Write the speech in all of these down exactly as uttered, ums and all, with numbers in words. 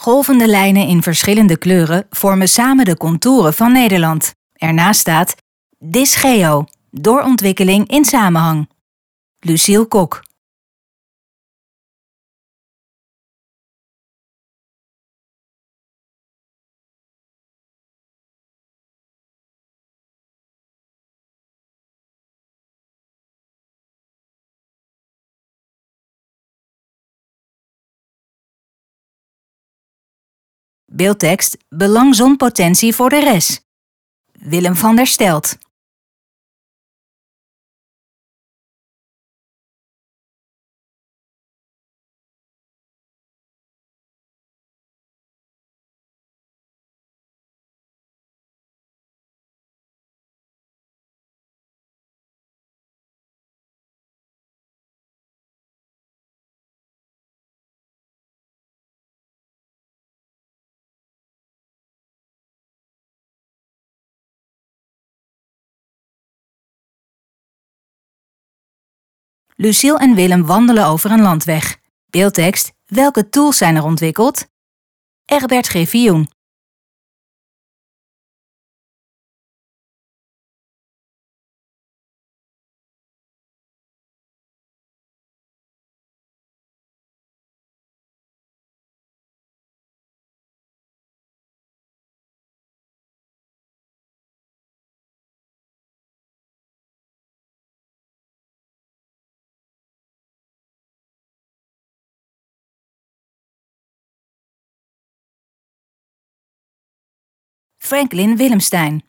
Golvende lijnen in verschillende kleuren vormen samen de contouren van Nederland. Ernaast staat DisGeo, doorontwikkeling in samenhang. Luciel Kok. Beeldtekst: Belang zonpotentie voor de res. Willem van der Stelt. Luciel en Willem wandelen over een landweg. Beeldtekst: Welke tools zijn er ontwikkeld? Egbert Griffioen. Franklin Willemstein.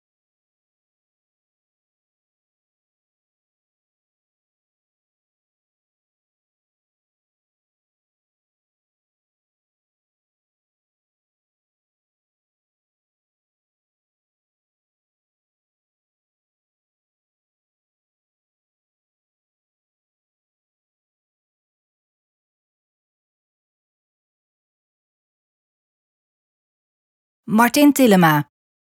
Martin Tillema.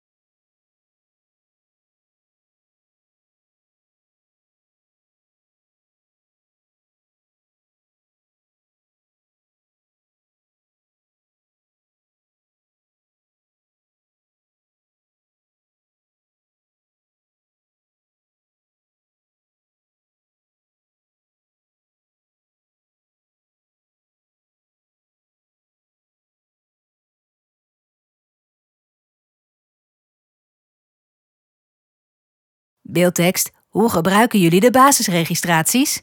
Beeldtekst: Hoe gebruiken jullie de basisregistraties?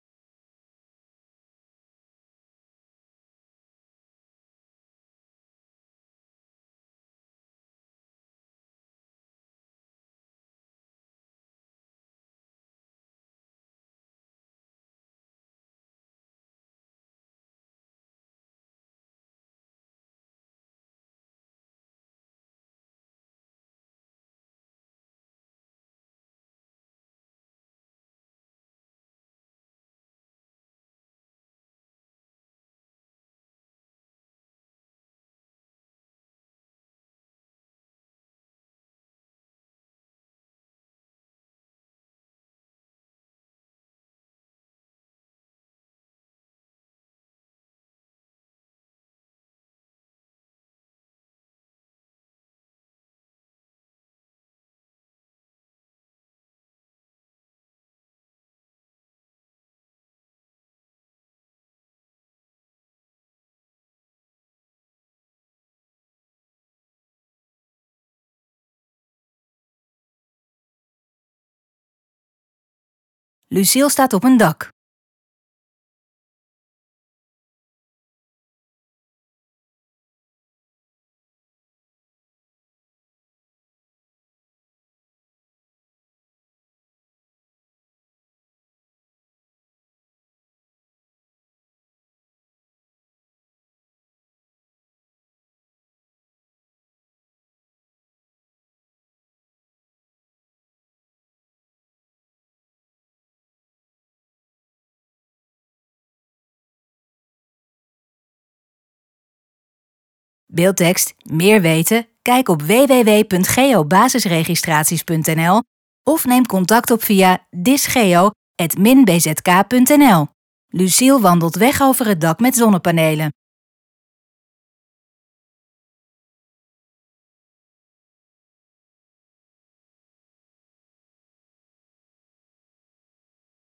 Luciel staat op een dak. Beeldtekst: Meer weten? Kijk op w w w punt geobasisregistraties punt n l of neem contact op via disgeo apenmin b z k punt n l. Luciel wandelt weg over het dak met zonnepanelen.